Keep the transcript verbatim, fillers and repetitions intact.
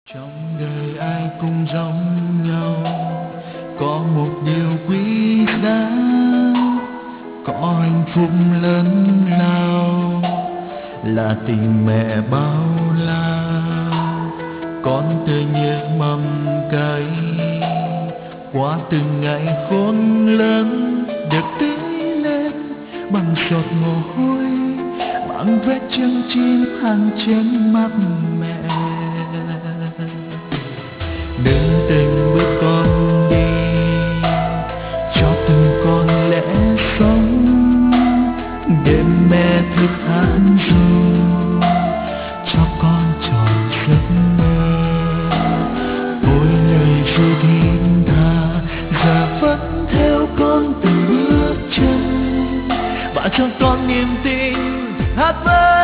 Trong đời ai cũng giống nhau, có một điều quý giá, có hạnh phúc lớn lao là tình mẹ bao la. Con tươi như mầm cây, qua từng ngày khôn lớn, được tưới lên bằng giọt mồ hôi, bằng vết chân chim hàng trên mắt mẹ. Đừng từng bước con đi, cho từng con lẽ sống, để mẹ thức hát ru cho con tròn giấc mơ. Ôi lời ru thiên tha giờ vẫn theo con từng bước chân, và cho con niềm tin hát vang.